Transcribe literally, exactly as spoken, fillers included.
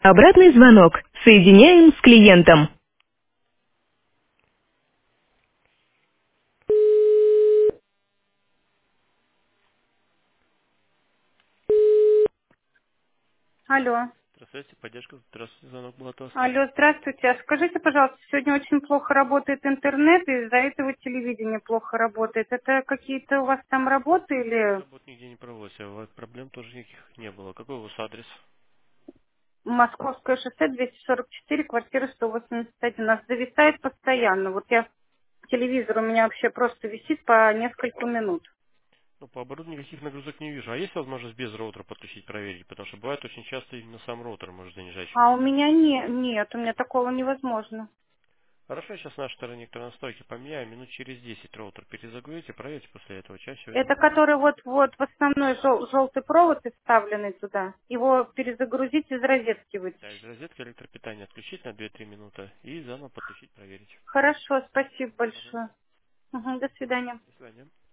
Обратный звонок. Соединяем с клиентом. Алло. Здравствуйте, поддержка. Здравствуйте, звонок был от вас. Алло, здравствуйте. А скажите, пожалуйста, сегодня очень плохо работает интернет, и из-за этого телевидение плохо работает. Это какие-то у вас там работы или Работ нигде не проводится, вот проблем тоже никаких не было. Какой у вас адрес? Московское шоссе двести сорок четыре, квартира сто восемьдесят один? У нас зависает постоянно. Вот я, телевизор у меня вообще просто висит по несколько минут. Ну, по оборудованию никаких нагрузок не вижу. А есть возможность без роутера подключить, проверить? Потому что бывает очень часто именно сам роутер может занижать А у связь. меня не, нет, у меня такого невозможно. Хорошо, я сейчас наши стороне настройки поменяю. Минут через десять роутер перезагрузите, проверьте после этого. Чаще всего это Это будет. который вот, вот в основной жел- желтый провод и вставленный туда. Его перезагрузить из розетки Да, из вытащить. розетки электропитание отключить на две-три минуты и заново подключить, проверить. Хорошо, спасибо Пожалуйста. большое. Мгм, до свидания. До свидания.